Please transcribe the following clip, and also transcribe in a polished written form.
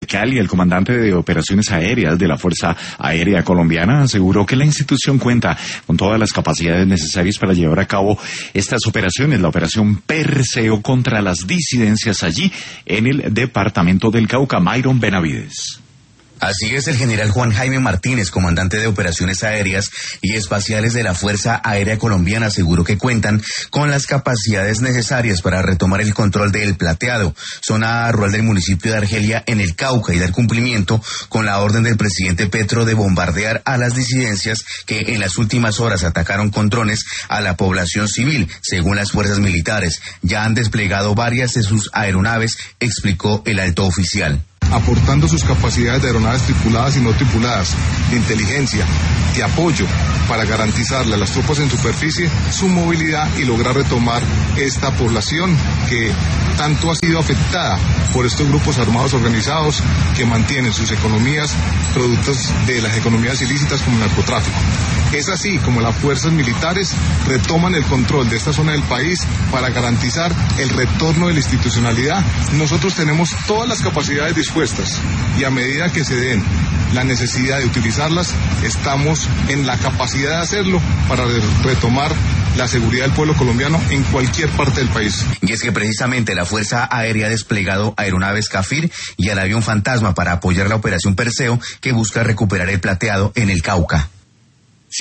Cali, el comandante de operaciones aéreas de la Fuerza Aérea Colombiana, aseguró que la institución cuenta con todas las capacidades necesarias para llevar a cabo estas operaciones, la operación Perseo contra las disidencias allí en el departamento del Cauca. Myron Benavides. Así es, el general Juan Jaime Martínez, comandante de operaciones aéreas y espaciales de la Fuerza Aérea Colombiana, aseguró que cuentan con las capacidades necesarias para retomar el control de El Plateado, zona rural del municipio de Argelia en el Cauca, y dar cumplimiento con la orden del presidente Petro de bombardear a las disidencias que en las últimas horas atacaron con drones a la población civil. Según las fuerzas militares, ya han desplegado varias de sus aeronaves, explicó el alto oficial. Aportando sus capacidades de aeronaves tripuladas y no tripuladas, de inteligencia, de apoyo, para garantizarle a las tropas en superficie su movilidad y lograr retomar esta población que tanto ha sido afectada por estos grupos armados organizados que mantienen sus economías, productos de las economías ilícitas como el narcotráfico. Es así como las fuerzas militares retoman el control de esta zona del país para garantizar el retorno de la institucionalidad. Nosotros tenemos todas las capacidades dispuestas y a medida que se den la necesidad de utilizarlas, estamos en la capacidad de hacerlo para retomar la seguridad del pueblo colombiano en cualquier parte del país. Y es que precisamente la Fuerza Aérea ha desplegado aeronaves Cafir y el avión Fantasma para apoyar la operación Perseo, que busca recuperar El Plateado en el Cauca.